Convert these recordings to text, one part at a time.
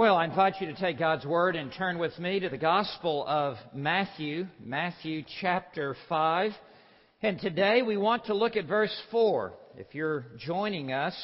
Well, I invite you to take God's Word and turn with me to the Gospel of Matthew, Matthew chapter 5. And today we want to look at verse 4. If you're joining us,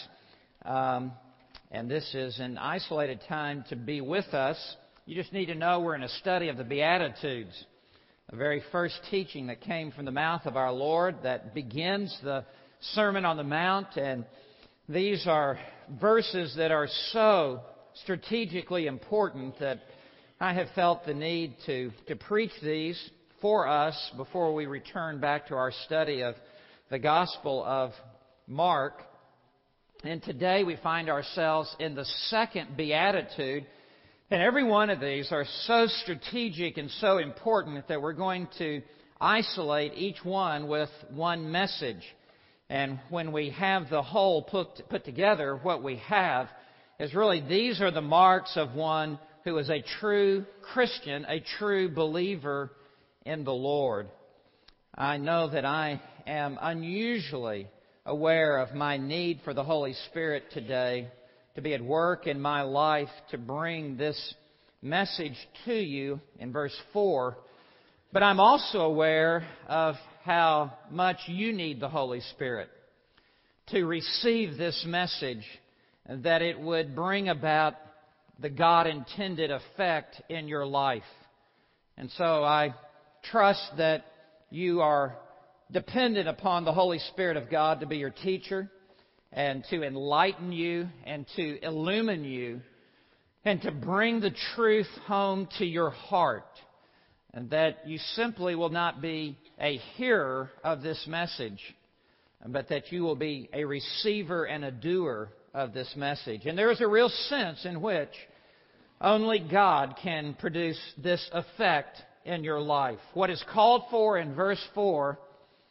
and this is an isolated time to be with us, you just need to know we're in a study of the Beatitudes, the very first teaching that came from the mouth of our Lord that begins the Sermon on the Mount. And these are verses that are so strategically important that I have felt the need to preach these for us before we return back to our study of the Gospel of Mark. And today we find ourselves in the second Beatitude, and every one of these are so strategic and so important that we're going to isolate each one with one message. And when we have the whole put together, what we have is really these are the marks of one who is a true Christian, a true believer in the Lord. I know that I am unusually aware of my need for the Holy Spirit today to be at work in my life to bring this message to you in verse 4. But I'm also aware of how much you need the Holy Spirit to receive this message, that it would bring about the God-intended effect in your life. And so I trust that you are dependent upon the Holy Spirit of God to be your teacher and to enlighten you and to illumine you and to bring the truth home to your heart, and that you simply will not be a hearer of this message, but that you will be a receiver and a doer of this message. And there is a real sense in which only God can produce this effect in your life. What is called for in verse 4,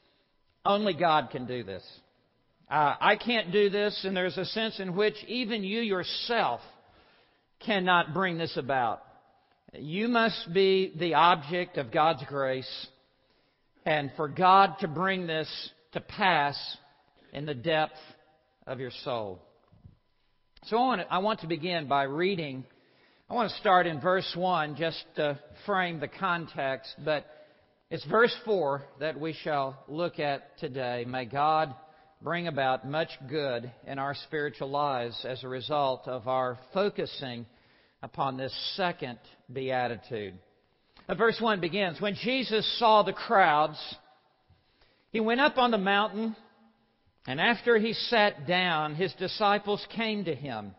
only God can do this. I can't do this, and there's a sense in which even you yourself cannot bring this about. You must be the object of God's grace, and for God to bring this to pass in the depth of your soul. So I want to begin by reading. I want to start in verse 1 just to frame the context, but it's verse 4 that we shall look at today. May God bring about much good in our spiritual lives as a result of our focusing upon this second beatitude. Verse 1 begins, "When Jesus saw the crowds, He went up on the mountain, and after He sat down, His disciples came to Him.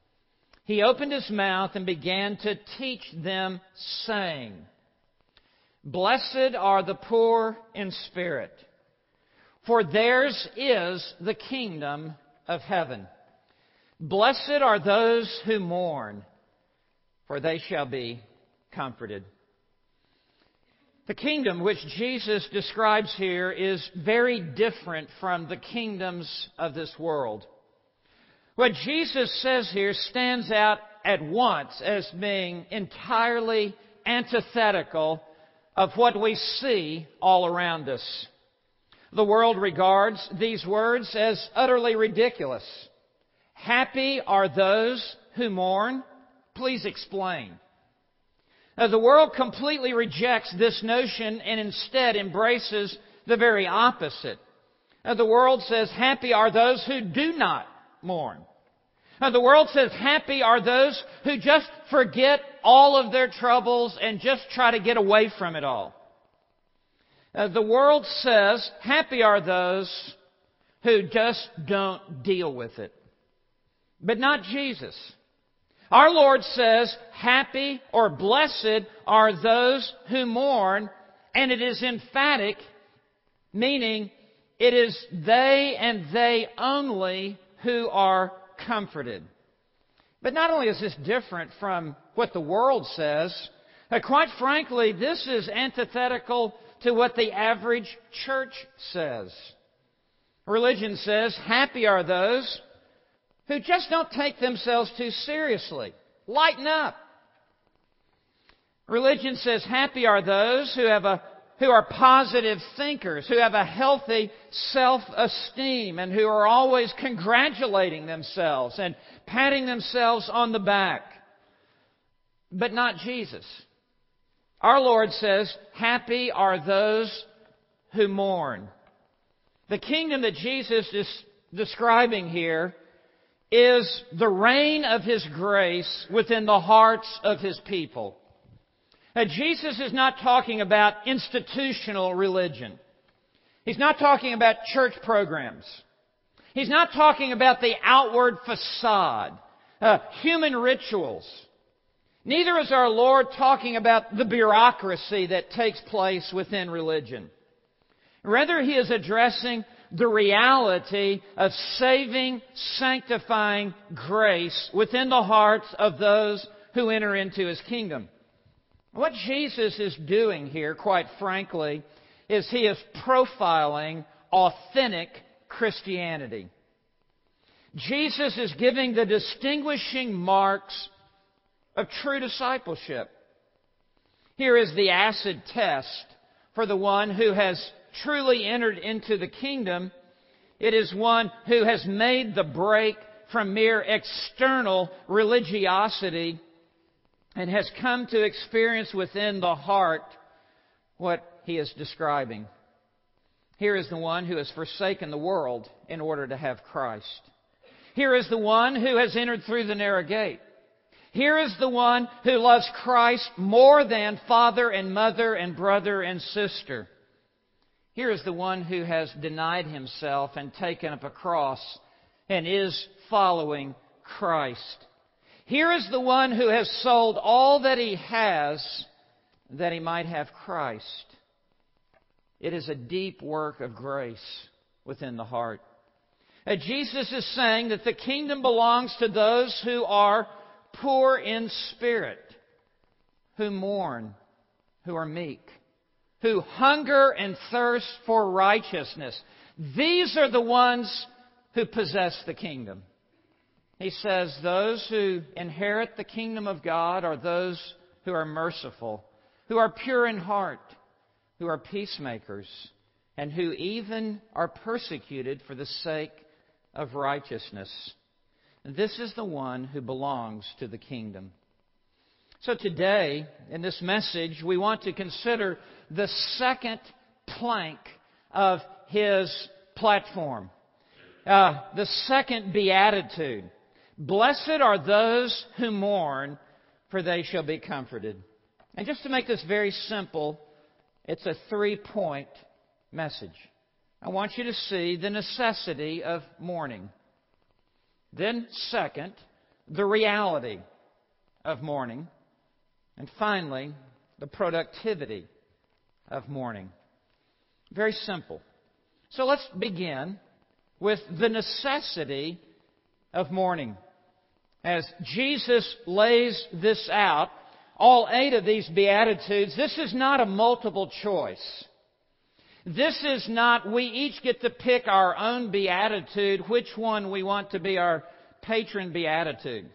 He opened His mouth and began to teach them, saying, 'Blessed are the poor in spirit, for theirs is the kingdom of heaven. Blessed are those who mourn, for they shall be comforted.'" The kingdom which Jesus describes here is very different from the kingdoms of this world. What Jesus says here stands out at once as being entirely antithetical of what we see all around us. The world regards these words as utterly ridiculous. "Happy are those who mourn." Please explain. The world completely rejects this notion and instead embraces the very opposite. The world says, "Happy are those who do not mourn." The world says, "Happy are those who just forget all of their troubles and just try to get away from it all." The world says, "Happy are those who just don't deal with it." But not Jesus. Our Lord says, "Happy or blessed are those who mourn," and it is emphatic, meaning it is they and they only who are comforted. But not only is this different from what the world says, quite frankly, this is antithetical to what the average church says. Religion says, "Happy are those who just don't take themselves too seriously. Lighten up." Religion says, "Happy are those who are positive thinkers, who have a healthy self-esteem, and who are always congratulating themselves and patting themselves on the back." but not Jesus. Our Lord says, happy are those who mourn. The kingdom that Jesus is describing here is the reign of His grace within the hearts of His people. Now, Jesus is not talking about institutional religion. He's not talking about church programs. He's not talking about the outward facade, human rituals. Neither is our Lord talking about the bureaucracy that takes place within religion. Rather, He is addressing the reality of saving, sanctifying grace within the hearts of those who enter into His kingdom. What Jesus is doing here, quite frankly, is He is profiling authentic Christianity. Jesus is giving the distinguishing marks of true discipleship. Here is the acid test for the one who has truly entered into the kingdom. It is one who has made the break from mere external religiosity and has come to experience within the heart what he is describing. Here is the one who has forsaken the world in order to have Christ. Here is the one who has entered through the narrow gate. Here is the one who loves Christ more than father and mother and brother and sister. Here is the one who has denied himself and taken up a cross and is following Christ. Here is the one who has sold all that he has that he might have Christ. It is a deep work of grace within the heart. Jesus is saying that the kingdom belongs to those who are poor in spirit, who mourn, who are meek, who hunger and thirst for righteousness. These are the ones who possess the kingdom. He says those who inherit the kingdom of God are those who are merciful, who are pure in heart, who are peacemakers, and who even are persecuted for the sake of righteousness. This is the one who belongs to the kingdom. So today, in this message, we want to consider the second plank of his platform. The second beatitude. Blessed are those who mourn, for they shall be comforted. And just to make this very simple, it's a 3-point message. I want you to see the necessity of mourning. Then, second, the reality of mourning. And finally, the productivity of mourning. Very simple. So let's begin with the necessity of mourning. As Jesus lays this out, all 8 of these Beatitudes, this is not a multiple choice. This is not, we each get to pick our own beatitude, which one we want to be our patron beatitude.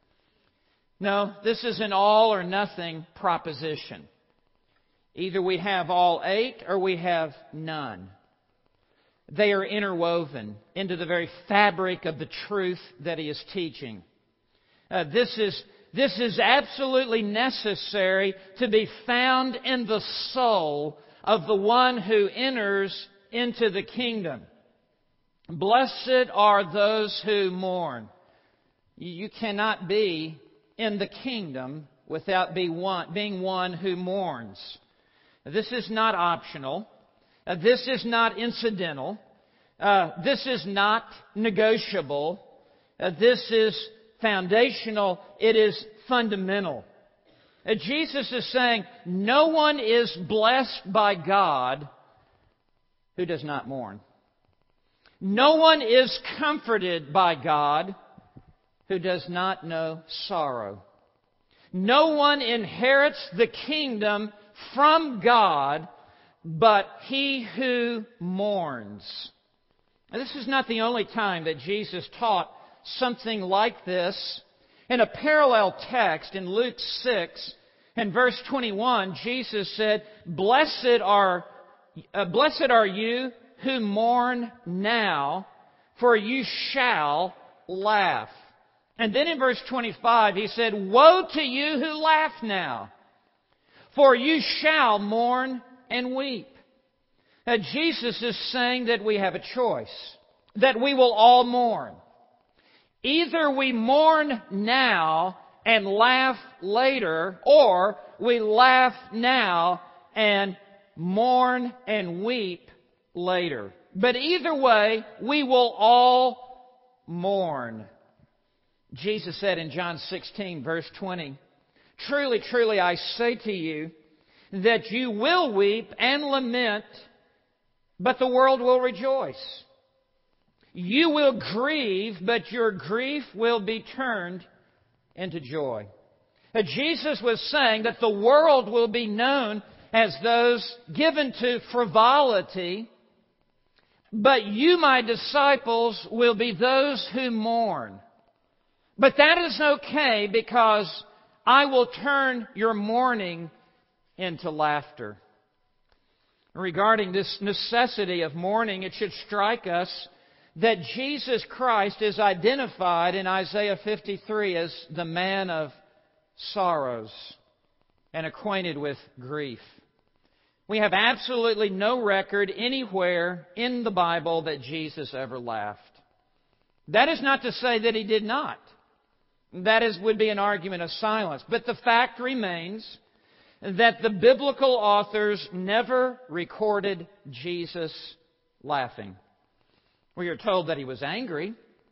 No, this is an all or nothing proposition. Either we have all 8 or we have none. They are interwoven into the very fabric of the truth that he is teaching. This is absolutely necessary to be found in the soul of the one who enters into the kingdom. Blessed are those who mourn. You cannot be in the kingdom without being one who mourns. This is not optional. This is not incidental. This is not negotiable. This is foundational. It is fundamental. Jesus is saying, no one is blessed by God who does not mourn. No one is comforted by God who does not know sorrow. No one inherits the kingdom from God but he who mourns. Now, this is not the only time that Jesus taught something like this. In a parallel text in Luke 6 and verse 21, Jesus said, Blessed are you who mourn now, for you shall laugh. And then in verse 25, he said, "Woe to you who laugh now, for you shall mourn and weep." Now, Jesus is saying that we have a choice, that we will all mourn. Either we mourn now and laugh later, or we laugh now and mourn and weep later. But either way, we will all mourn. Jesus said in John 16, verse 20, "Truly, truly, I say to you, that you will weep and lament, but the world will rejoice. You will grieve, but your grief will be turned into joy." Jesus was saying that the world will be known as those given to frivolity, but you, my disciples, will be those who mourn. But that is okay, because I will turn your mourning into laughter. Regarding this necessity of mourning, it should strike us that Jesus Christ is identified in Isaiah 53 as the man of sorrows and acquainted with grief. We have absolutely no record anywhere in the Bible that Jesus ever laughed. That is not to say that He did not. That would be an argument of silence. But the fact remains that the biblical authors never recorded Jesus laughing. We are told that He was angry.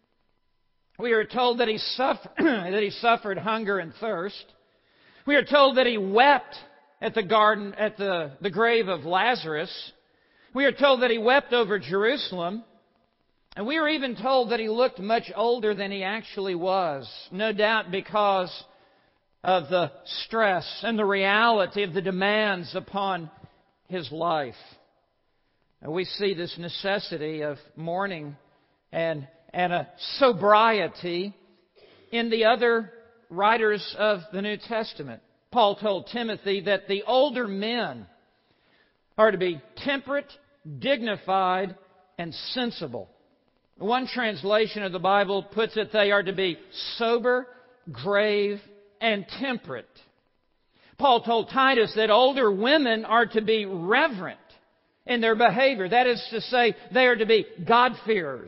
We are told that He suffered hunger and thirst. We are told that He wept at the grave of Lazarus. We are told that He wept over Jerusalem. And we are even told that He looked much older than He actually was, no doubt because of the stress and the reality of the demands upon His life. And we see this necessity of mourning and a sobriety in the other writers of the New Testament. Paul told Timothy that the older men are to be temperate, dignified, and sensible. One translation of the Bible puts it, they are to be sober, grave, and temperate. Paul told Titus that older women are to be reverent in their behavior. That is to say, they are to be God-fearers.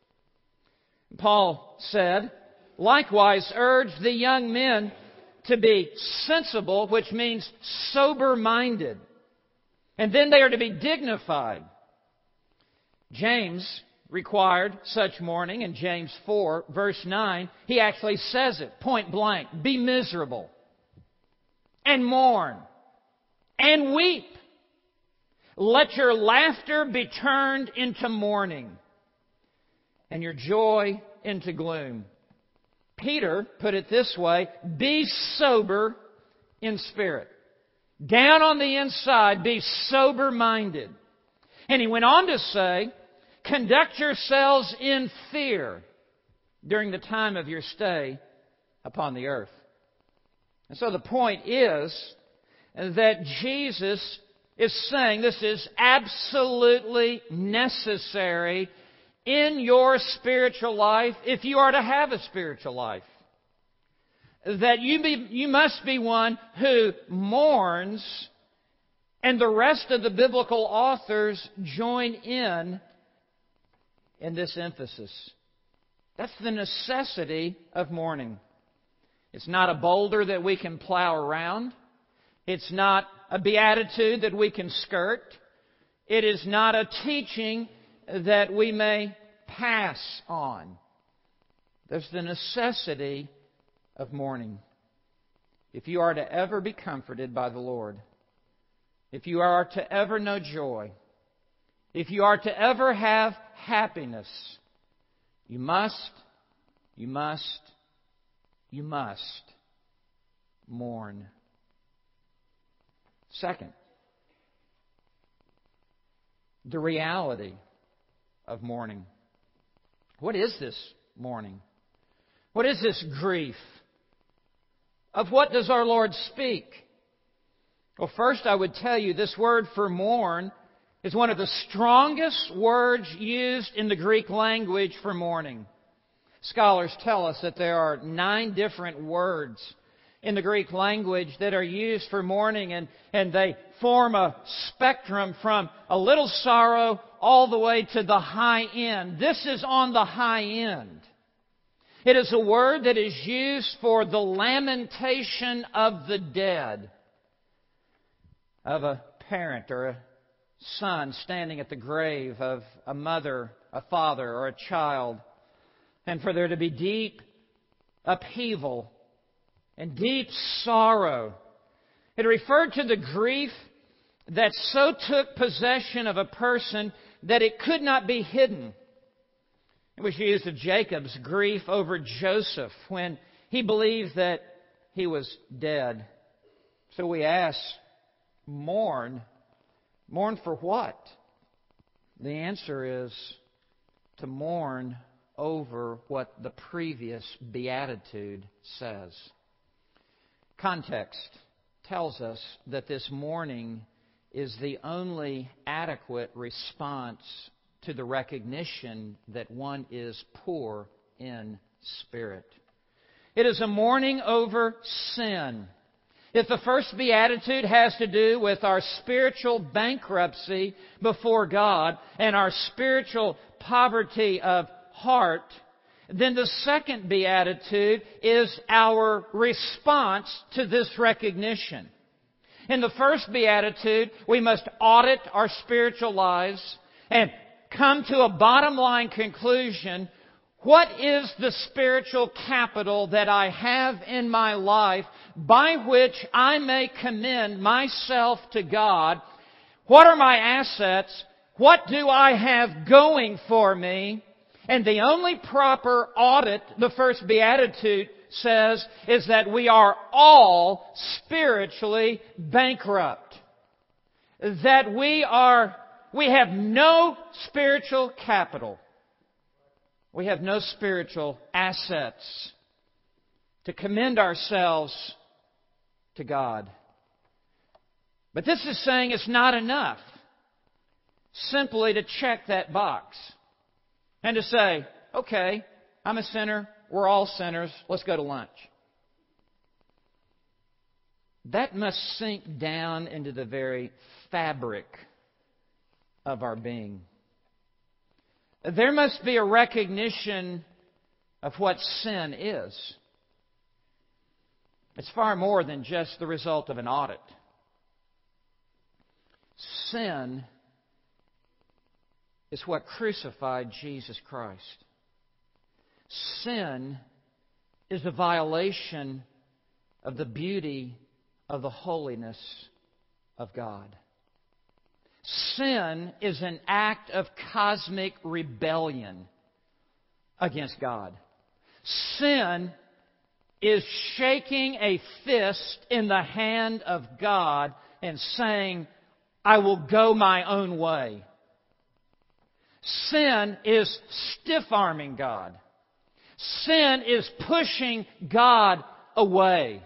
Paul said, likewise, urge the young men to be sensible, which means sober-minded. And then they are to be dignified. James required such mourning in James 4, verse 9. He actually says it, point blank. Be miserable, and mourn, and weep. Let your laughter be turned into mourning, and your joy into gloom. Peter put it this way, be sober in spirit. Down on the inside, be sober-minded. And he went on to say, conduct yourselves in fear during the time of your stay upon the earth. And so the point is that Jesus is saying this is absolutely necessary in your spiritual life if you are to have a spiritual life. That you must be one who mourns, and the rest of the biblical authors join in this emphasis. That's the necessity of mourning. It's not a boulder that we can plow around. It's not a beatitude that we can skirt. It is not a teaching that we may pass on. There's the necessity of mourning. If you are to ever be comforted by the Lord, if you are to ever know joy, if you are to ever have happiness, you must mourn. Second, the reality of mourning. What is this mourning? What is this grief? Of what does our Lord speak? Well, first I would tell you this word for mourn is one of the strongest words used in the Greek language for mourning. Scholars tell us that there are 9 different words in the Greek language that are used for mourning, and they form a spectrum from a little sorrow all the way to the high end. This is on the high end. It is a word that is used for the lamentation of the dead, of a parent or a son standing at the grave of a mother, a father, or a child, and for there to be deep upheaval and deep sorrow. It referred to the grief that so took possession of a person that it could not be hidden. It was used of Jacob's grief over Joseph when he believed that he was dead. So we ask, mourn? Mourn for what? The answer is to mourn over what the previous beatitude says. Context tells us that this mourning is the only adequate response to the recognition that one is poor in spirit. It is a mourning over sin. If the first beatitude has to do with our spiritual bankruptcy before God and our spiritual poverty of heart, then the second beatitude is our response to this recognition. In the first beatitude, we must audit our spiritual lives and come to a bottom line conclusion. What is the spiritual capital that I have in my life by which I may commend myself to God? What are my assets? What do I have going for me? And the only proper audit, the first beatitude says, is that we are all spiritually bankrupt. That we have no spiritual capital. We have no spiritual assets to commend ourselves to God. But this is saying it's not enough simply to check that box and to say, okay, I'm a sinner, we're all sinners, let's go to lunch. That must sink down into the very fabric of our being. There must be a recognition of what sin is. It's far more than just the result of an audit. Sin is what crucified Jesus Christ. Sin is a violation of the beauty of the holiness of God. Sin is an act of cosmic rebellion against God. Sin is shaking a fist in the hand of God and saying, I will go my own way. Sin is stiff-arming God. Sin is pushing God away.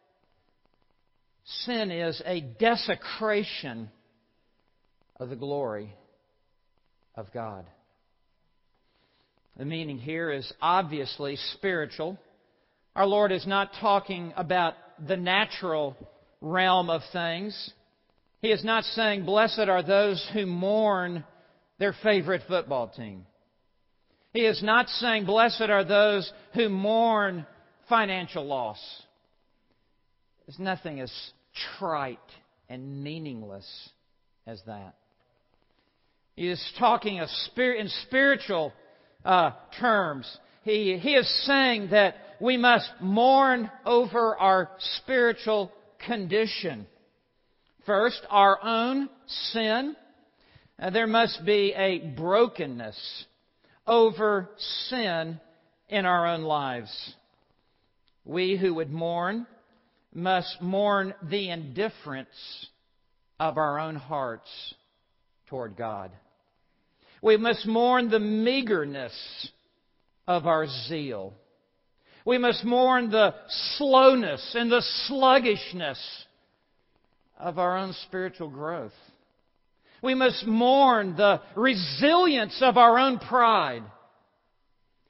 Sin is a desecration of the glory of God. The meaning here is obviously spiritual. Our Lord is not talking about the natural realm of things. He is not saying, blessed are those who mourn their favorite football team. He is not saying, blessed are those who mourn financial loss. There's nothing as trite and meaningless as that. He is talking of in spiritual terms. He is saying that we must mourn over our spiritual condition. First, our own sin. There must be a brokenness over sin in our own lives. We who would mourn must mourn the indifference of our own hearts toward God. We must mourn the meagerness of our zeal. We must mourn the slowness and the sluggishness of our own spiritual growth. We must mourn the resilience of our own pride.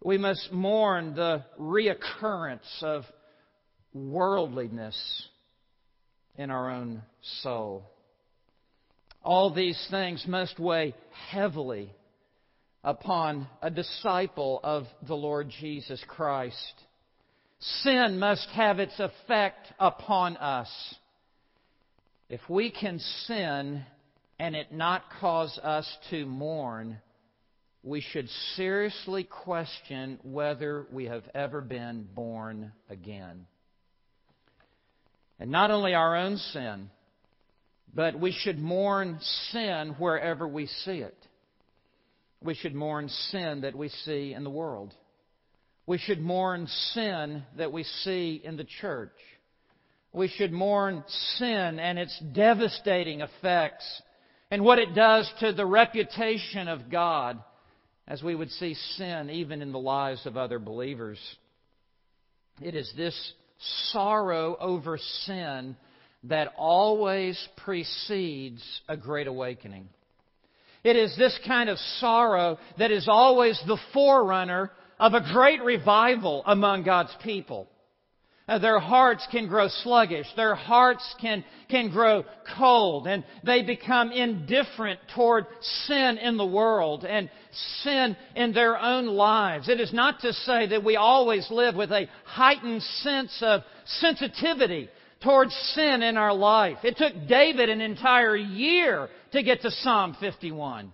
We must mourn the reoccurrence of worldliness in our own soul. All these things must weigh heavily upon a disciple of the Lord Jesus Christ. Sin must have its effect upon us. If we can sin and it not cause us to mourn, we should seriously question whether we have ever been born again. And not only our own sin, but we should mourn sin wherever we see it. We should mourn sin that we see in the world. We should mourn sin that we see in the church. We should mourn sin and its devastating effects and what it does to the reputation of God, as we would see sin even in the lives of other believers. It is this sorrow over sin that always precedes a great awakening. It is this kind of sorrow that is always the forerunner of a great revival among God's people. Their hearts can grow sluggish. Their hearts can grow cold. And they become indifferent toward sin in the world and sin in their own lives. It is not to say that we always live with a heightened sense of sensitivity towards sin in our life. It took David an entire year to get to Psalm 51.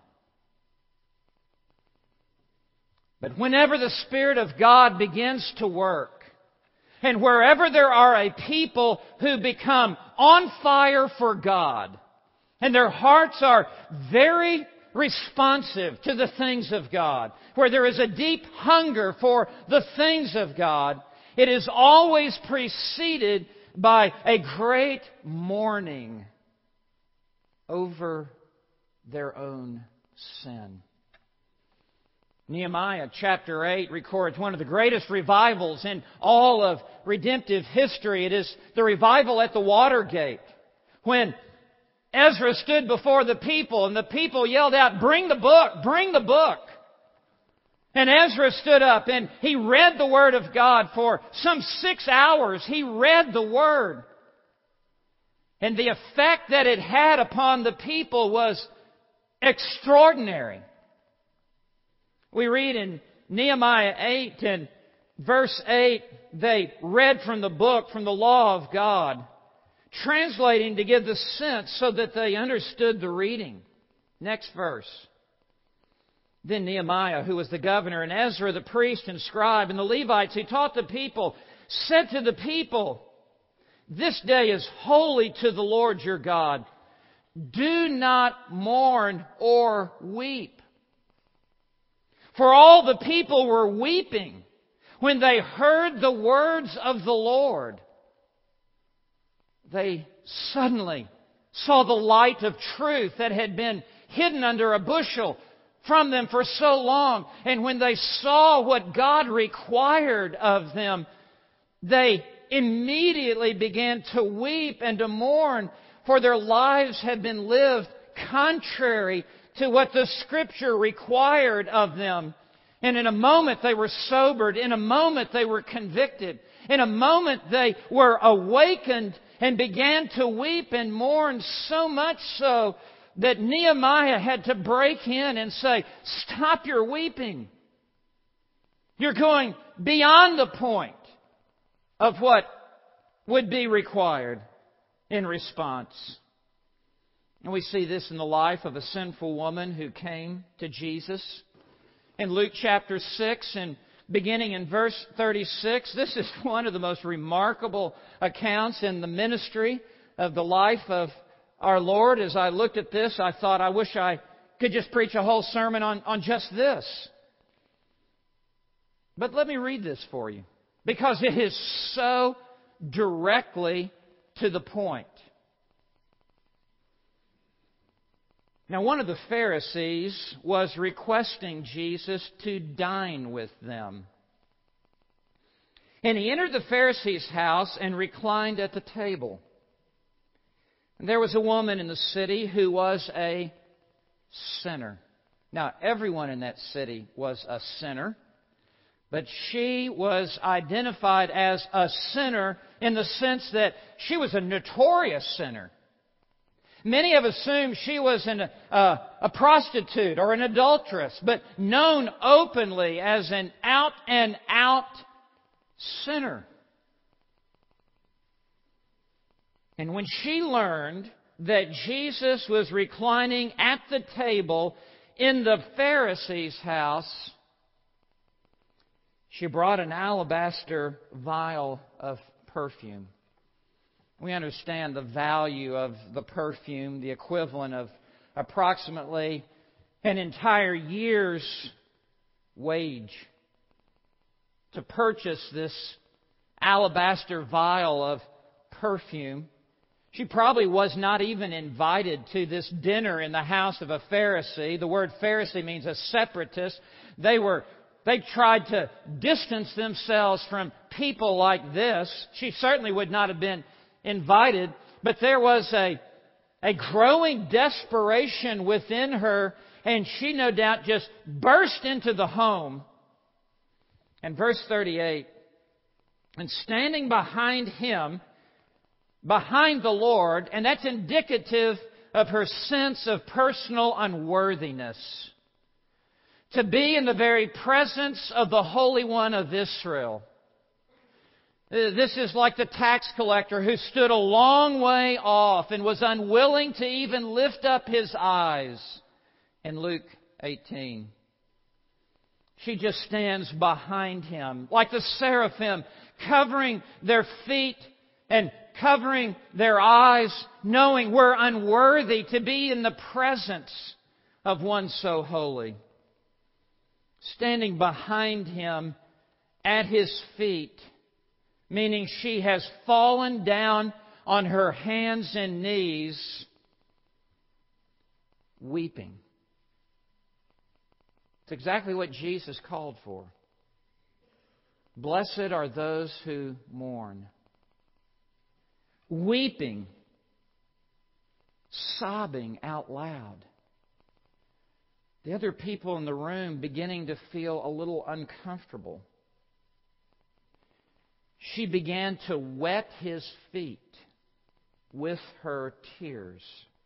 But whenever the Spirit of God begins to work, and wherever there are a people who become on fire for God, and their hearts are very responsive to the things of God, where there is a deep hunger for the things of God, it is always preceded by a great mourning over their own sin. Nehemiah chapter 8 records one of the greatest revivals in all of redemptive history. It is the revival at the Watergate, when Ezra stood before the people and the people yelled out, "Bring the book! Bring the book!" And Ezra stood up and he read the Word of God for some 6 hours. He read the Word. And the effect that it had upon the people was extraordinary. We read in Nehemiah 8 and verse 8, they read from the book, from the law of God, translating to give the sense so that they understood the reading. Next verse. Then Nehemiah, who was the governor, and Ezra, the priest and scribe, and the Levites who taught the people, said to the people, "This day is holy to the Lord your God. Do not mourn or weep." For all the people were weeping when they heard the words of the Lord. They suddenly saw the light of truth that had been hidden under a bushel from them for so long. And when they saw what God required of them, they immediately began to weep and to mourn, for their lives had been lived contrary to what the Scripture required of them. And in a moment they were sobered. In a moment they were convicted. In a moment they were awakened and began to weep and mourn, so much so that Nehemiah had to break in and say, "Stop your weeping. You're going beyond the point of what would be required in response." And we see this in the life of a sinful woman who came to Jesus. In Luke chapter 6 and beginning in verse 36, this is one of the most remarkable accounts in the ministry of the life of our Lord. As I looked at this, I thought, I wish I could just preach a whole sermon on just this. But let me read this for you, because it is so directly to the point. Now, one of the Pharisees was requesting Jesus to dine with them. And he entered the Pharisee's house and reclined at the table. And there was a woman in the city who was a sinner. Now, everyone in that city was a sinner. But she was identified as a sinner in the sense that she was a notorious sinner. Many have assumed she was a prostitute or an adulteress, but known openly as an out-and-out sinner. And when she learned that Jesus was reclining at the table in the Pharisee's house, she brought an alabaster vial of perfume. We understand the value of the perfume, the equivalent of approximately an entire year's wage. To purchase this alabaster vial of perfume, she probably was not even invited to this dinner in the house of a Pharisee. The word Pharisee means a separatist. They tried to distance themselves from people like this. She certainly would not have been invited, but there was a growing desperation within her, and she no doubt just burst into the home. And verse 38, and standing behind him, behind the Lord, and that's indicative of her sense of personal unworthiness. To be in the very presence of the Holy One of Israel. This is like the tax collector who stood a long way off and was unwilling to even lift up his eyes in Luke 18. She just stands behind him like the seraphim, covering their feet and covering their eyes, knowing we're unworthy to be in the presence of one so holy. Standing behind him at his feet, meaning she has fallen down on her hands and knees, weeping. It's exactly what Jesus called for. Blessed are those who mourn. Weeping, sobbing out loud. The other people in the room beginning to feel a little uncomfortable. She began to wet his feet with her tears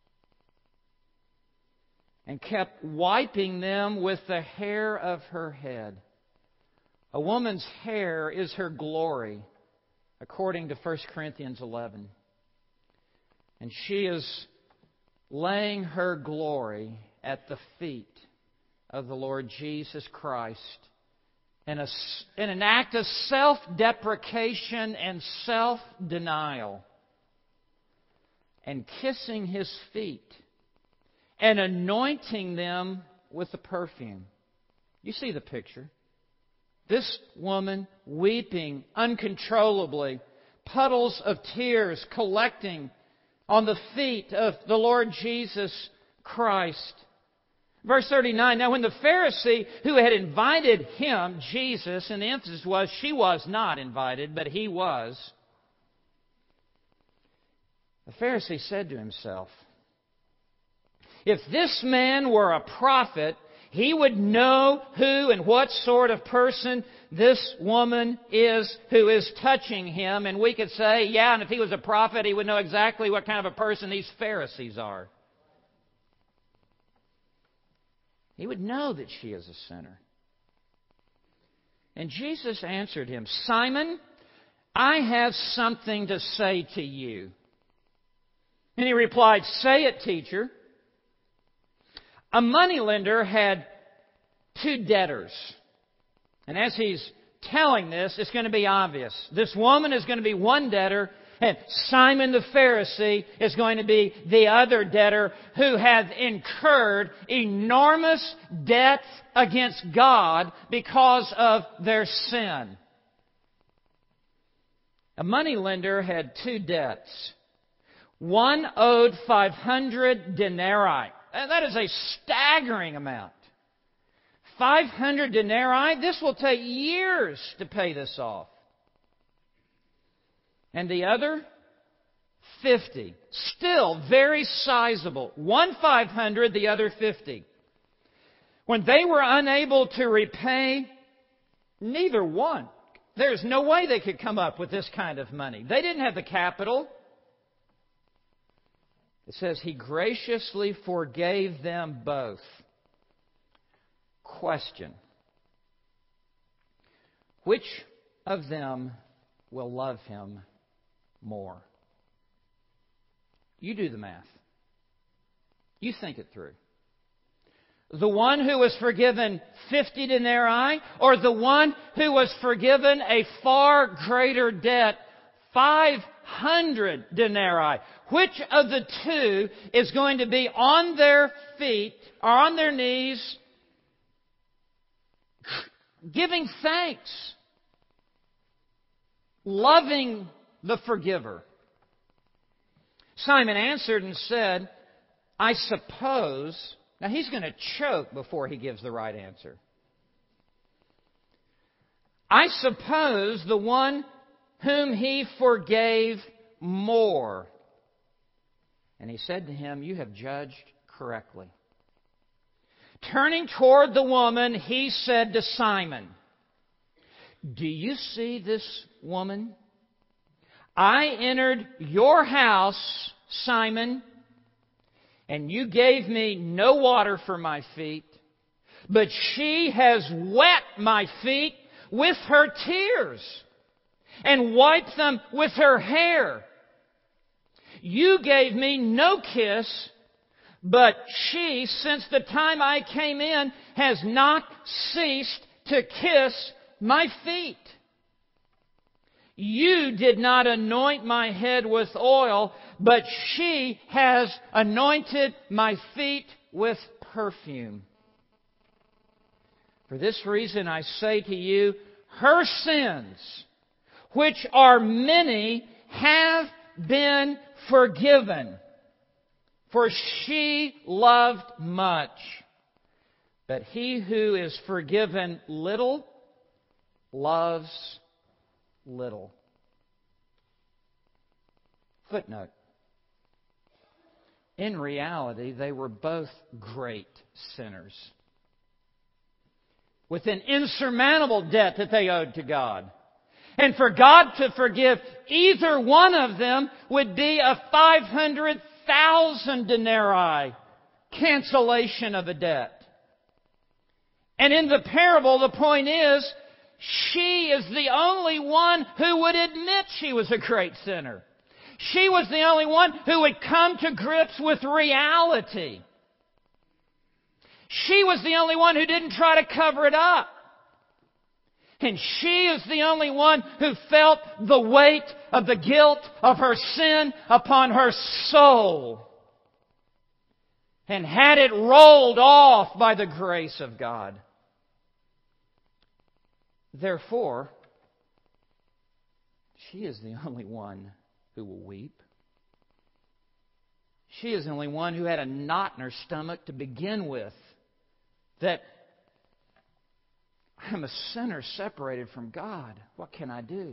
and kept wiping them with the hair of her head. A woman's hair is her glory, according to 1 Corinthians 11. And she is laying her glory at the feet of the Lord Jesus Christ in an act of self-deprecation and self-denial, and kissing his feet and anointing them with the perfume. You see the picture. This woman weeping uncontrollably, puddles of tears collecting on the feet of the Lord Jesus Christ. Verse 39, now when the Pharisee who had invited him, Jesus, and the emphasis was she was not invited, but he was. The Pharisee said to himself, if this man were a prophet, he would know who and what sort of person this woman is who is touching him. And we could say, yeah, and if he was a prophet, he would know exactly what kind of a person these Pharisees are. He would know that she is a sinner. And Jesus answered him, Simon, I have something to say to you. And he replied, say it, teacher. A moneylender had two debtors. And as he's telling this, it's going to be obvious. This woman is going to be one debtor, and Simon the Pharisee is going to be the other debtor who had incurred enormous debt against God because of their sin. A moneylender had two debts. One owed 500 denarii. And that is a staggering amount. 500 denarii, this will take years to pay this off. And the other, 50. Still very sizable. One 500, the other 50. When they were unable to repay Neither one. There's no way they could come up with this kind of money. They didn't have the capital. It says He graciously forgave them both. Question: which of them will love Him more? You do the math. You think it through. The one who was forgiven 50 denarii, or the one who was forgiven a far greater debt, 500 denarii? Which of the two is going to be on their feet or on their knees giving thanks, loving the forgiver? Simon answered and said, I suppose... Now he's going to choke before he gives the right answer. I suppose the one whom he forgave more. And he said to him, you have judged correctly. Turning toward the woman, he said to Simon, do you see this woman? I entered your house, Simon, and you gave me no water for my feet, but she has wet my feet with her tears and wiped them with her hair. You gave me no kiss, but she, since the time I came in, has not ceased to kiss my feet. You did not anoint my head with oil, but she has anointed my feet with perfume. For this reason I say to you, her sins, which are many, have been forgiven. For she loved much. But he who is forgiven little loves little. Footnote. In reality, they were both great sinners, with an insurmountable debt that they owed to God. And for God to forgive either one of them would be a 500,000 denarii cancellation of a debt. And in the parable, the point is, she is the only one who would admit she was a great sinner. She was the only one who would come to grips with reality. She was the only one who didn't try to cover it up. And she is the only one who felt the weight of the guilt of her sin upon her soul and had it rolled off by the grace of God. Therefore, she is the only one who will weep. She is the only one who had a knot in her stomach to begin with, that I'm a sinner separated from God. What can I do?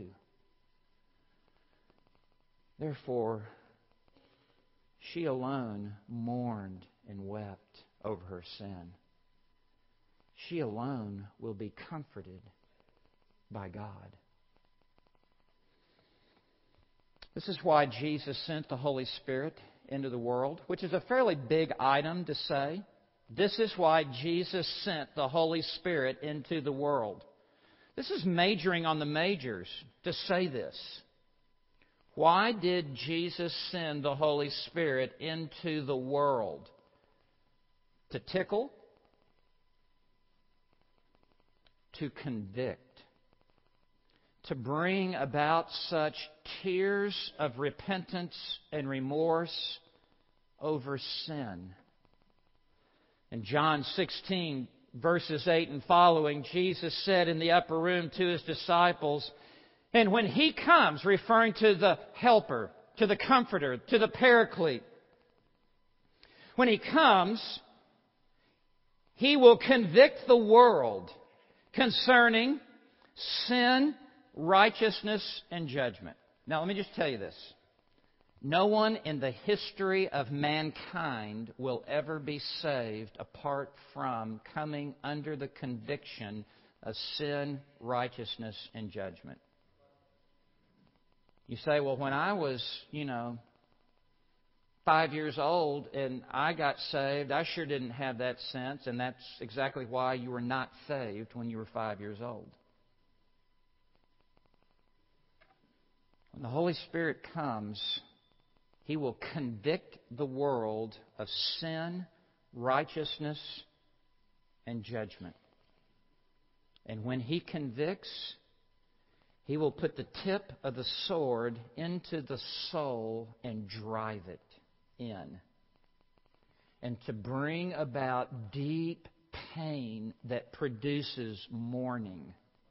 Therefore, she alone mourned and wept over her sin. She alone will be comforted by God. This is why Jesus sent the Holy Spirit into the world, which is a fairly big item to say. This is why Jesus sent the Holy Spirit into the world. This is majoring on the majors to say this. Why did Jesus send the Holy Spirit into the world? To tickle? To convict? To bring about such tears of repentance and remorse over sin? In John 16, verses 8 and following, Jesus said in the upper room to His disciples, and when He comes, referring to the Helper, to the Comforter, to the Paraclete, when He comes, He will convict the world concerning sin, righteousness, and judgment. Now, let me just tell you this. No one in the history of mankind will ever be saved apart from coming under the conviction of sin, righteousness, and judgment. You say, well, when I was, 5 years old and I got saved, I sure didn't have that sense, and that's exactly why you were not saved when you were 5 years old. When the Holy Spirit comes, He will convict the world of sin, righteousness, and judgment. And when He convicts, He will put the tip of the sword into the soul and drive it in. And to bring about deep pain that produces mourning.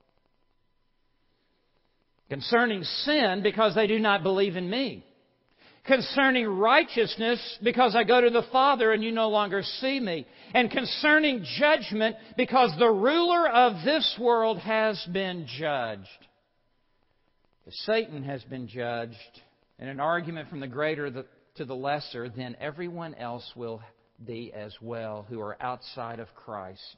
Concerning sin, because they do not believe in me. Concerning righteousness, because I go to the Father and you no longer see me. And concerning judgment, because the ruler of this world has been judged. If Satan has been judged in an argument from the greater to the lesser, then everyone else will be as well who are outside of Christ.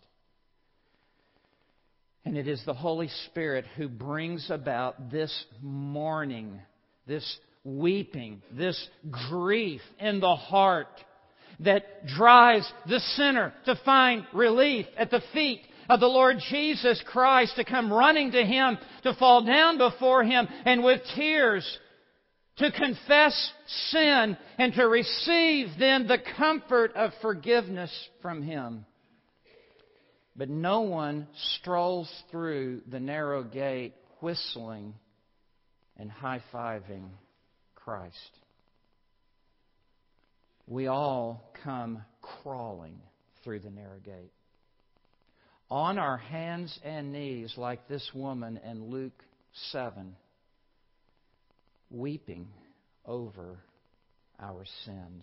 And it is the Holy Spirit who brings about this mourning, this weeping, this grief in the heart that drives the sinner to find relief at the feet of the Lord Jesus Christ, to come running to Him, to fall down before Him, and with tears to confess sin and to receive then the comfort of forgiveness from Him. But no one strolls through the narrow gate whistling and high-fiving Christ. We all come crawling through the narrow gate, on our hands and knees like this woman in Luke 7, weeping over our sins.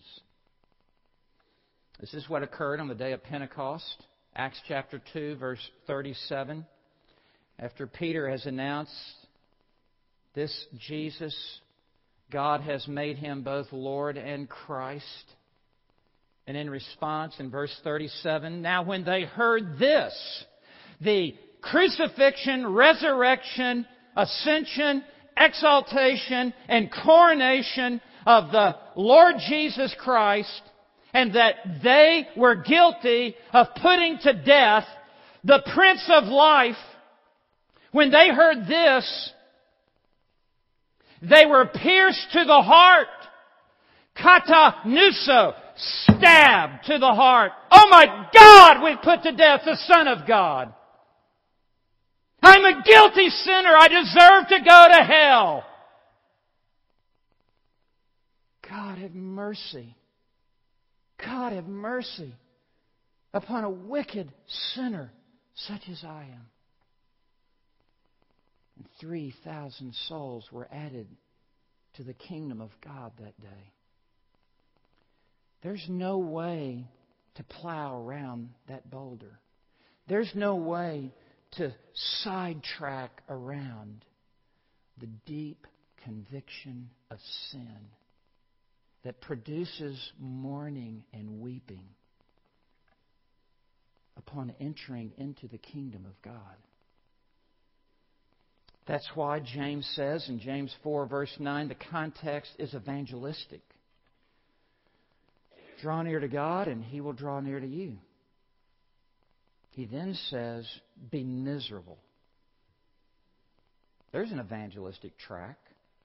This is what occurred on the day of Pentecost. Acts chapter 2, verse 37. After Peter has announced this Jesus, God has made Him both Lord and Christ. And in response, in verse 37, now when they heard this, the crucifixion, resurrection, ascension, exaltation, and coronation of the Lord Jesus Christ, and that they were guilty of putting to death the Prince of Life, when they heard this, they were pierced to the heart. Kata nuso, stabbed to the heart. Oh my God, we've put to death the Son of God. I'm a guilty sinner. I deserve to go to hell. God have mercy. God have mercy upon a wicked sinner such as I am. And 3,000 souls were added to the kingdom of God that day. There's no way to plow around that boulder. There's no way to sidetrack around the deep conviction of sin that produces mourning and weeping upon entering into the kingdom of God. That's why James says in James 4, verse 9, the context is evangelistic. Draw near to God and He will draw near to you. He then says, be miserable. There's an evangelistic track.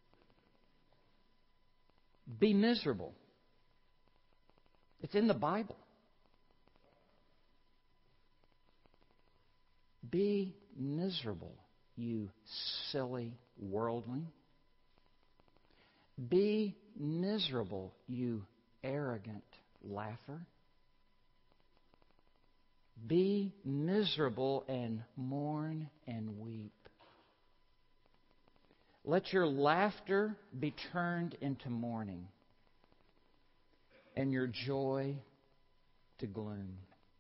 Be miserable. It's in the Bible. Be miserable, you silly worldling. Be miserable, you arrogant laugher. Be miserable and mourn and weep. Let your laughter be turned into mourning and your joy to gloom.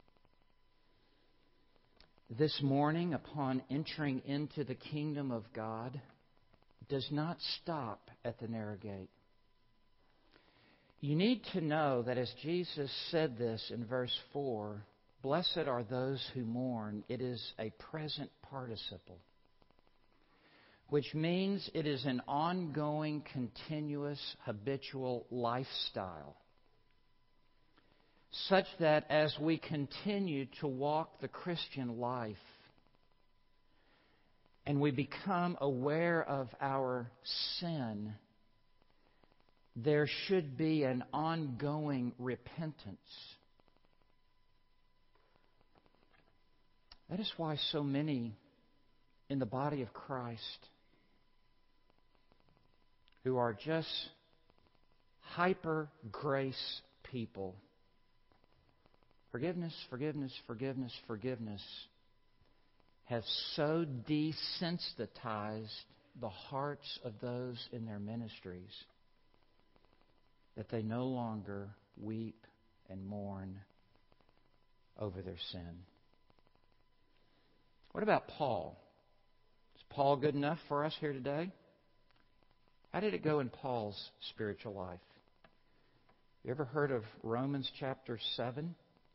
This morning, upon entering into the kingdom of God, does not stop at the narrow gate. You need to know that as Jesus said this in verse 4, blessed are those who mourn, it is a present participle, which means it is an ongoing, continuous, habitual lifestyle, such that as we continue to walk the Christian life and we become aware of our sin, there should be an ongoing repentance. That is why so many in the body of Christ who are just hyper-grace people, forgiveness, forgiveness, forgiveness, forgiveness, have so desensitized the hearts of those in their ministries that they no longer weep and mourn over their sin. What about Paul? Is Paul good enough for us here today? How did it go in Paul's spiritual life? You ever heard of Romans chapter 7?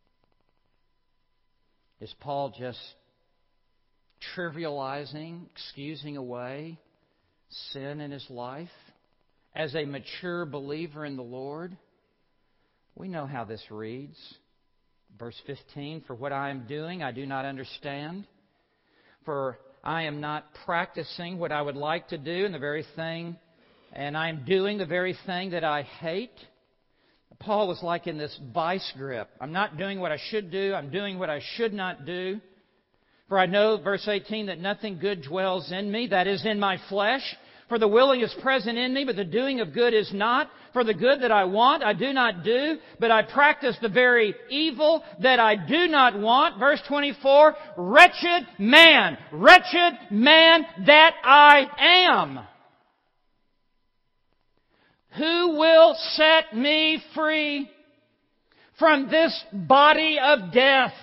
Is Paul just trivializing, excusing away sin in his life as a mature believer in the Lord? We know how this reads. Verse 15, for what I am doing I do not understand, for I am not practicing what I would like to do, and I am doing the very thing that I hate. Paul was like in this vice grip. I'm not doing what I should do. I'm doing what I should not do. For I know, verse 18, that nothing good dwells in me, that is in my flesh. For the willing is present in me, but the doing of good is not. For the good that I want, I do not do, but I practice the very evil that I do not want. Verse 24, wretched man that I am. Who will set me free from this body of death?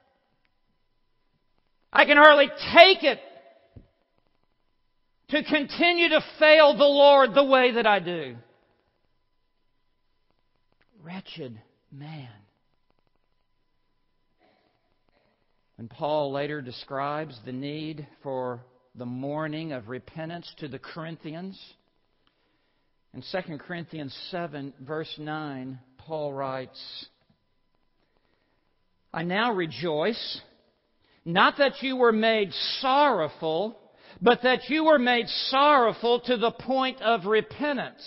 I can hardly take it to continue to fail the Lord the way that I do. Wretched man. And Paul later describes the need for the mourning of repentance to the Corinthians. In 2 Corinthians 7, verse 9, Paul writes, I now rejoice, not that you were made sorrowful, but that you were made sorrowful to the point of repentance.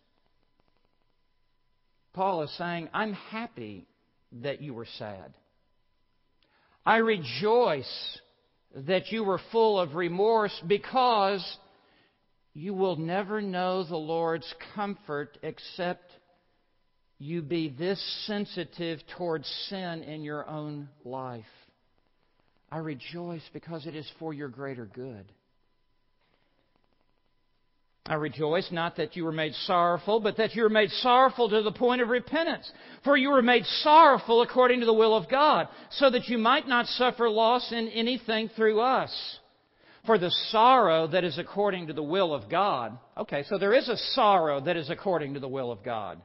Paul is saying, I'm happy that you were sad. I rejoice that you were full of remorse, because you will never know the Lord's comfort except you be this sensitive towards sin in your own life. I rejoice because it is for your greater good. I rejoice not that you were made sorrowful, but that you were made sorrowful to the point of repentance. For you were made sorrowful according to the will of God, so that you might not suffer loss in anything through us. For the sorrow that is according to the will of God. Okay, so there is a sorrow that is according to the will of God.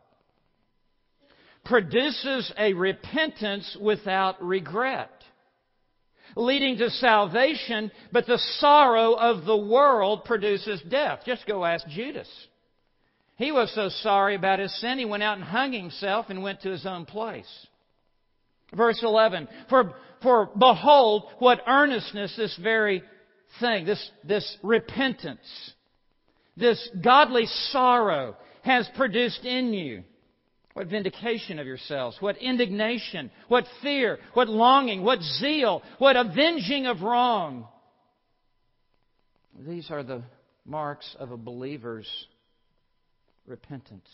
Produces a repentance without regret, leading to salvation, but the sorrow of the world produces death. Just go ask Judas. He was so sorry about his sin, he went out and hung himself and went to his own place. Verse 11, For behold, what earnestness this very thing, this repentance, this godly sorrow has produced in you. What vindication of yourselves, what indignation, what fear, what longing, what zeal, what avenging of wrong. These are the marks of a believer's repentance.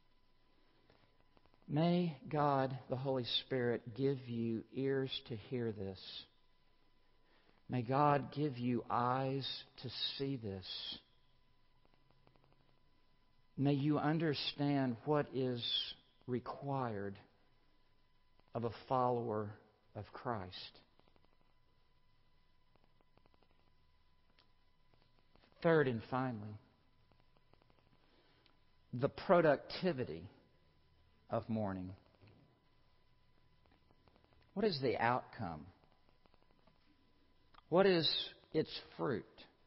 May God, the Holy Spirit, give you ears to hear this. May God give you eyes to see this. May you understand what is required of a follower of Christ. Third and finally, the productivity of mourning. What is the outcome? What is its fruit?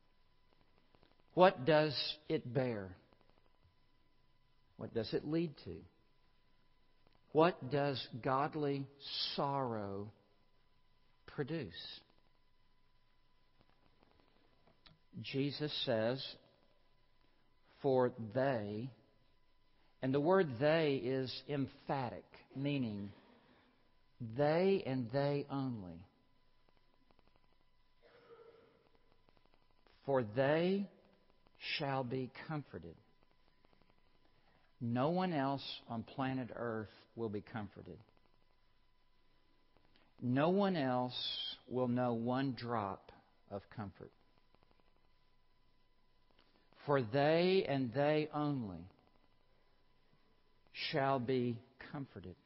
What does it bear? What does it lead to? What does godly sorrow produce? Jesus says, "For they," and the word "they" is emphatic, meaning they and they only. "For they shall be comforted." No one else on planet Earth will be comforted. No one else will know one drop of comfort. For they and they only shall be comforted.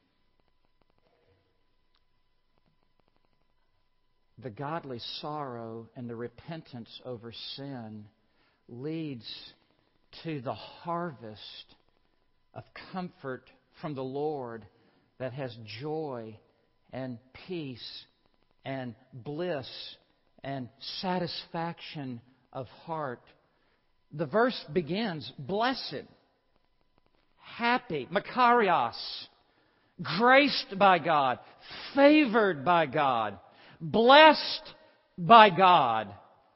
The godly sorrow and the repentance over sin leads to the harvest of comfort from the Lord that has joy and peace and bliss and satisfaction of heart. The verse begins, blessed, happy, makarios, graced by God, favored by God, blessed by God.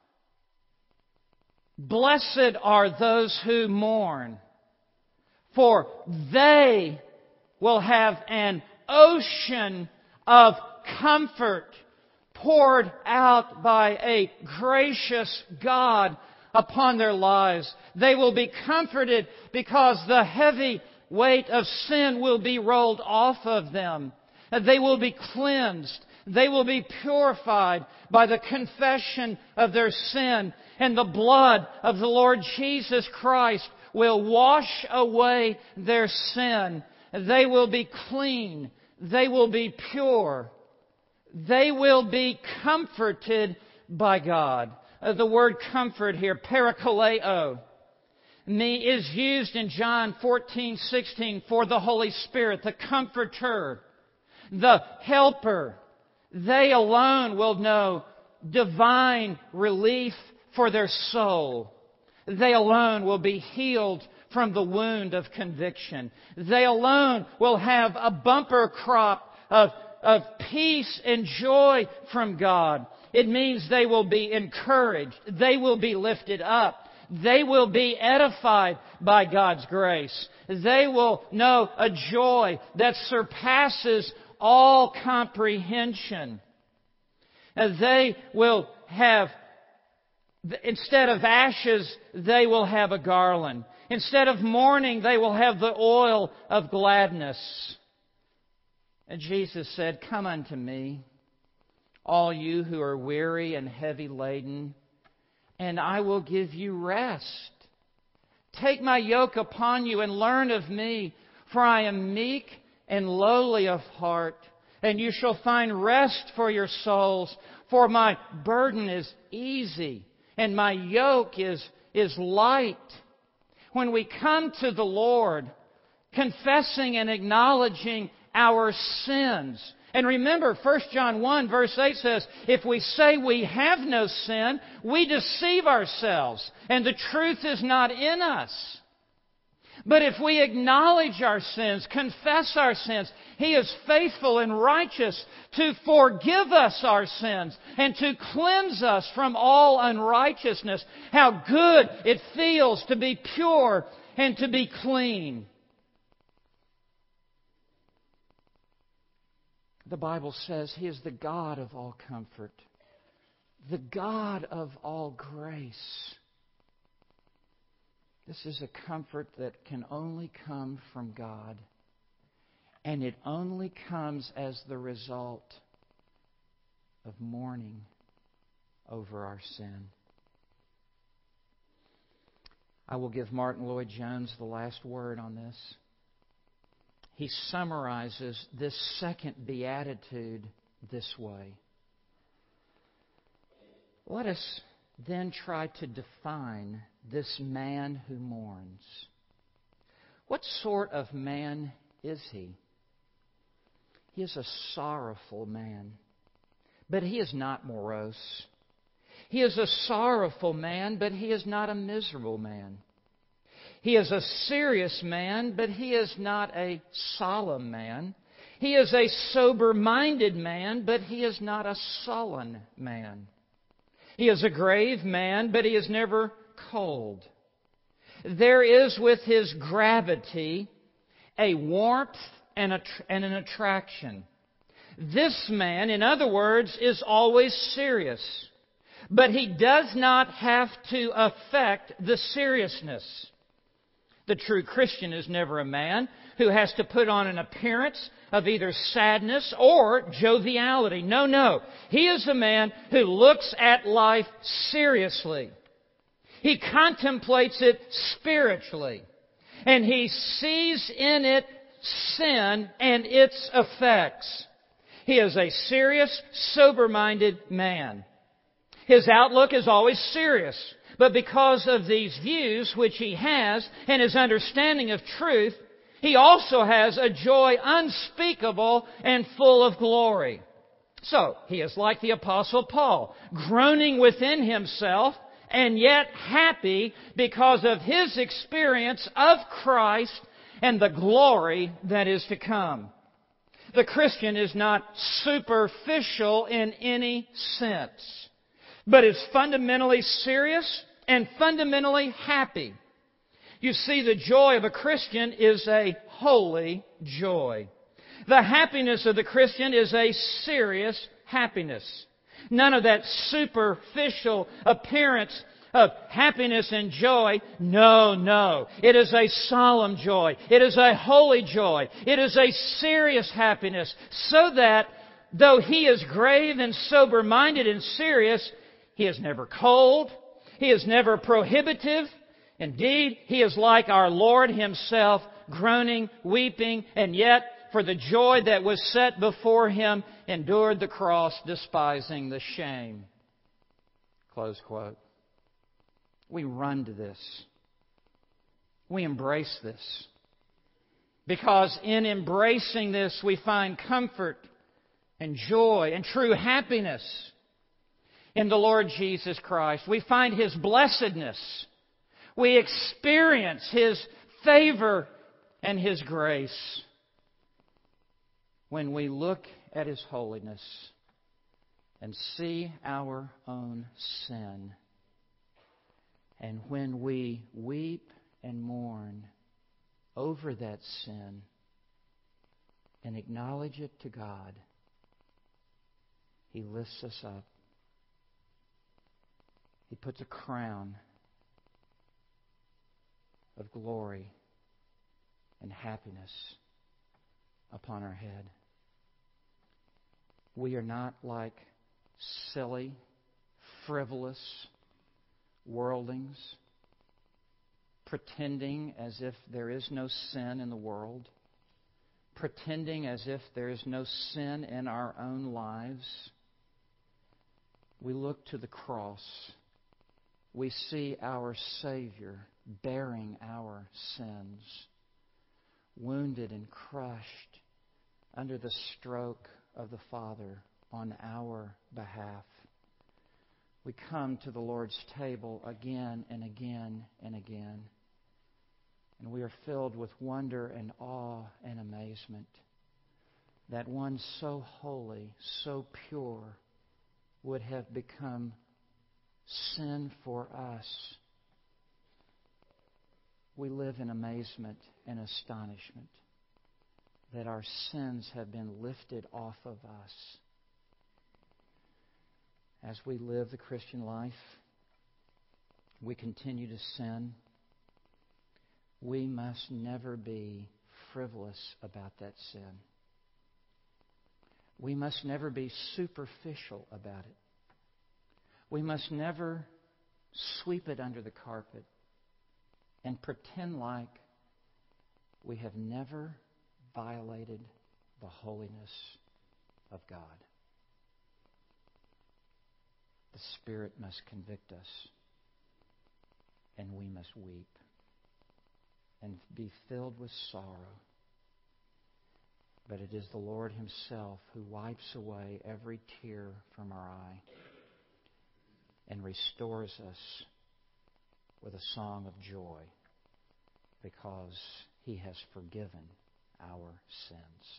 Blessed are those who mourn, for they will have an ocean of comfort poured out by a gracious God upon their lives. They will be comforted because the heavy weight of sin will be rolled off of them. They will be cleansed. They will be purified by the confession of their sin, and the blood of the Lord Jesus Christ will wash away their sin. They will be clean. They will be pure. They will be comforted by God. The word comfort here, parakaleo, is used in John 14:16 for the Holy Spirit, the Comforter, the Helper. They alone will know divine relief for their soul. They alone will be healed from the wound of conviction. They alone will have a bumper crop of peace and joy from God. It means they will be encouraged. They will be lifted up. They will be edified by God's grace. They will know a joy that surpasses all comprehension. They will have, instead of ashes, they will have a garland. Instead of mourning, they will have the oil of gladness. And Jesus said, "Come unto me, all you who are weary and heavy laden, and I will give you rest. Take my yoke upon you and learn of me, for I am meek and lowly of heart, and you shall find rest for your souls. For my burden is easy, and my yoke is light." When we come to the Lord, confessing and acknowledging our sins. And remember, 1 John 1 verse 8 says, if we say we have no sin, we deceive ourselves, and the truth is not in us. But if we acknowledge our sins, confess our sins, He is faithful and righteous to forgive us our sins and to cleanse us from all unrighteousness. How good it feels to be pure and to be clean. The Bible says He is the God of all comfort, the God of all grace. This is a comfort that can only come from God, and it only comes as the result of mourning over our sin. I will give Martin Lloyd-Jones the last word on this. He summarizes this second beatitude this way. Let us then try to define this man who mourns. What sort of man is he? He is a sorrowful man. But he is not morose. He is a sorrowful man, but he is not a miserable man. He is a serious man, but he is not a solemn man. He is a sober-minded man, but he is not a sullen man. He is a grave man, but he is never cold. There is with his gravity a warmth and an attraction. This man, in other words, is always serious. But he does not have to affect the seriousness. The true Christian is never a man who has to put on an appearance of either sadness or joviality. No. He is a man who looks at life seriously. He contemplates it spiritually. And he sees in it sin and its effects. He is a serious, sober-minded man. His outlook is always serious. But because of these views which he has and his understanding of truth, he also has a joy unspeakable and full of glory. So, he is like the Apostle Paul, groaning within himself and yet happy because of his experience of Christ and the glory that is to come. The Christian is not superficial in any sense, but is fundamentally serious and fundamentally happy. You see, the joy of a Christian is a holy joy. The happiness of the Christian is a serious happiness. None of that superficial appearance of happiness and joy. No. It is a solemn joy. It is a holy joy. It is a serious happiness. So that, though he is grave and sober-minded and serious, he is never cold. He is never prohibitive. Indeed, he is like our Lord Himself, groaning, weeping, and yet, for the joy that was set before Him, endured the cross, despising the shame. Close quote. We run to this. We embrace this. Because in embracing this, we find comfort and joy and true happiness in the Lord Jesus Christ. We find His blessedness. We experience His favor and His grace when we look at His holiness and see our own sin. And when we weep and mourn over that sin and acknowledge it to God, He lifts us up. He puts a crown of glory and happiness upon our head. We are not like silly, frivolous worldlings, pretending as if there is no sin in the world, pretending as if there is no sin in our own lives. We look to the cross. We see our Savior bearing our sins, wounded and crushed under the stroke of the Father on our behalf. We come to the Lord's table again and again and again, and we are filled with wonder and awe and amazement that one so holy, so pure, would have become sin for us. We live in amazement and astonishment that our sins have been lifted off of us. As we live the Christian life, we continue to sin. We must never be frivolous about that sin. We must never be superficial about it. We must never sweep it under the carpet and pretend like we have never violated the holiness of God. The Spirit must convict us, and we must weep and be filled with sorrow but it is the Lord Himself who wipes away every tear from our eye and restores us with a song of joy because He has forgiven our sins.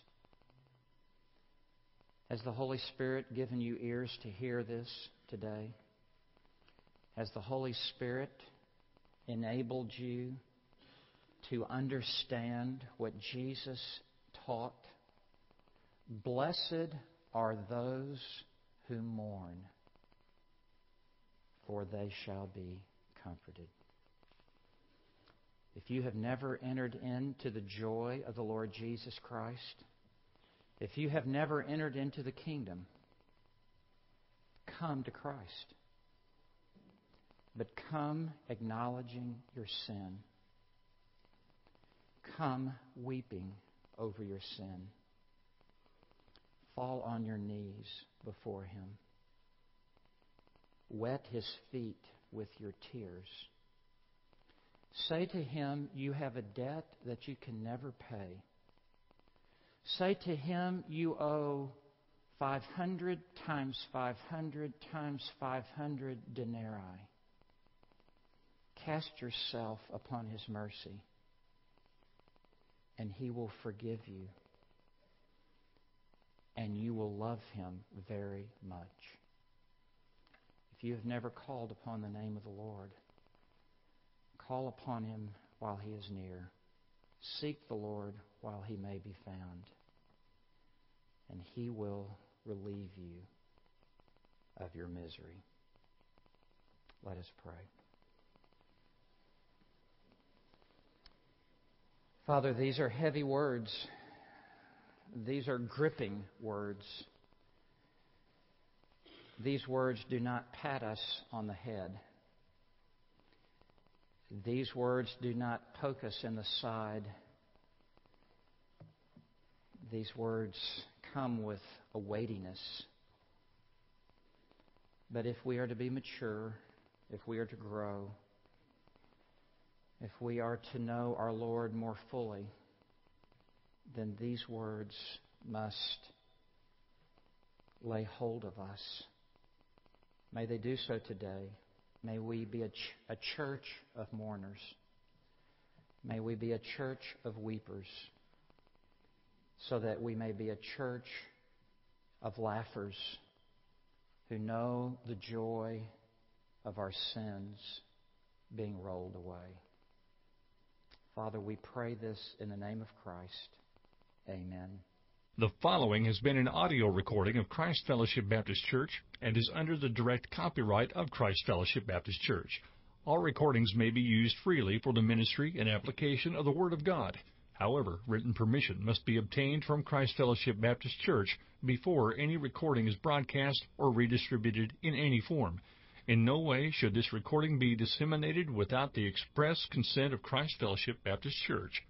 Has the Holy Spirit given you ears to hear this today? Has the Holy Spirit enabled you to understand what Jesus taught? Blessed are those who mourn, for they shall be comforted. If you have never entered into the joy of the Lord Jesus Christ, if you have never entered into the kingdom, come to Christ. But come acknowledging your sin. Come weeping over your sin. Fall on your knees before Him. Wet His feet with your tears. Say to Him, you have a debt that you can never pay. Say to Him, you owe 500 times 500 times 500 denarii. Cast yourself upon His mercy, and He will forgive you, and you will love Him very much. If you have never called upon the name of the Lord, call upon Him while He is near. Seek the Lord while He may be found, and He will relieve you of your misery. Let us pray. Father, these are heavy words. These are gripping words. These words do not pat us on the head. These words do not poke us in the side. These words come with a weightiness. But if we are to be mature, if we are to grow, if we are to know our Lord more fully, then these words must lay hold of us. May they do so today. May we be a church of mourners. May we be a church of weepers, so that we may be a church of laughers who know the joy of our sins being rolled away. Father, we pray this in the name of Christ. Amen. The following has been an audio recording of Christ Fellowship Baptist Church and is under the direct copyright of Christ Fellowship Baptist Church. All recordings may be used freely for the ministry and application of the Word of God. However, written permission must be obtained from Christ Fellowship Baptist Church before any recording is broadcast or redistributed in any form. In no way should this recording be disseminated without the express consent of Christ Fellowship Baptist Church.